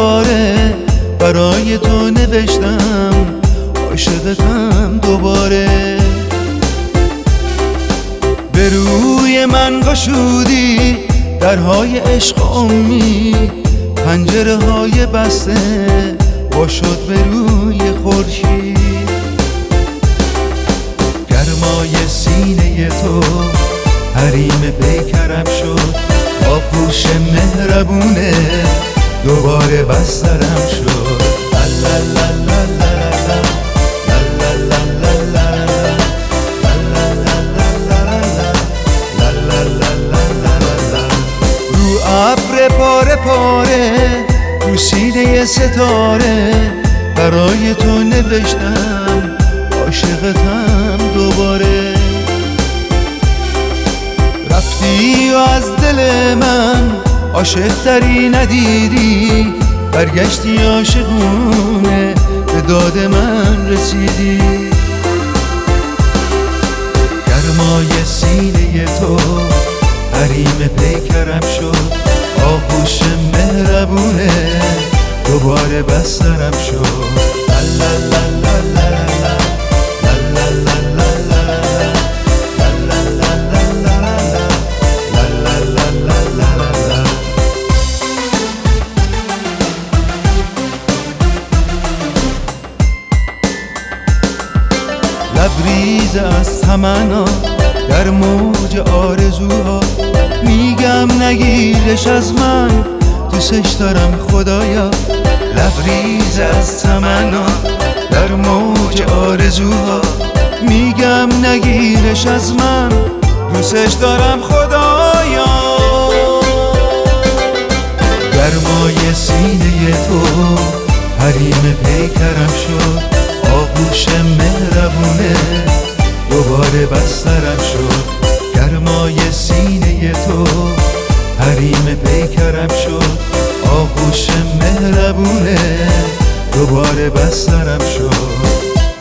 ستاره برای تو نوشتم، عاشقتم دوباره. به روی من گشودی درهای عشق امید، پنجره های بسته وا شد به روی خورشید. گرمای سینه تو حریم پیکرم شد، آغوش مهربونه دوباره بسترم شد. رو ابر پاره پاره رو سینه ستاره برای تو نوشتم، عاشقتم دوباره. رفتی و از دل من عاشق‌تری ندیدی، برگشتی عاشقونه به داد من رسیدی. گرمای سینه تو حریم پیکرم شد، آغوش مهربونه دوباره بسترم شد. لبریز از تمنا در موج آرزوها، میگم نگیرش از من، دوستش دارم خدایا. لبریز از تمنا در موج آرزوها، میگم نگیرش از من، دوستش دارم خدایا. گرمای سینه تو حریم پیکرم شد، آغوش مهربونه دوباره بسترم شد. گرمای سینه تو حریم پیکرم شد، آغوش مهربونه دوباره بسترم شد.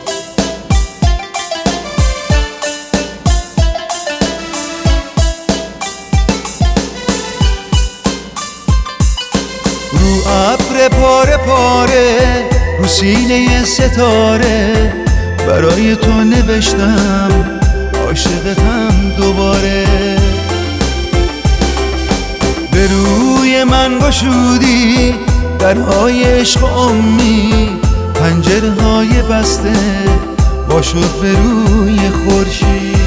رو ابر پاره پاره رو سینه ستاره برای تو نوشتم، عاشقتم دوباره. به روی من گشودی درهای عشق امید، پنجره های بسته وا شد به روی خورشید.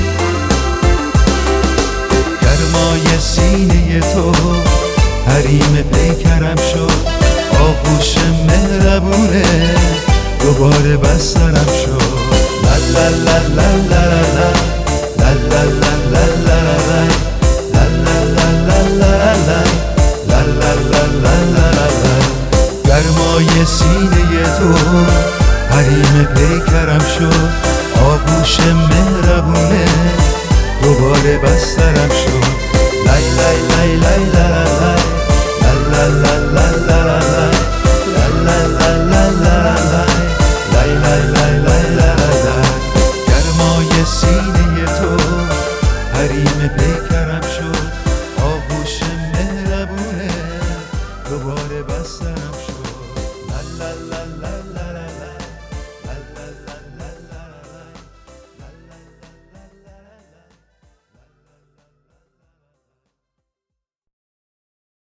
گرمای سینه تو حریم پیکرم شد، آغوش مهربونه دوباره بسترم شد. گرمای سینه تو حریم پیکرم شد، آغوش مهربونه دوباره بسترم شد. لای لای لای لای لای لای لای لای لای. گرمای سینه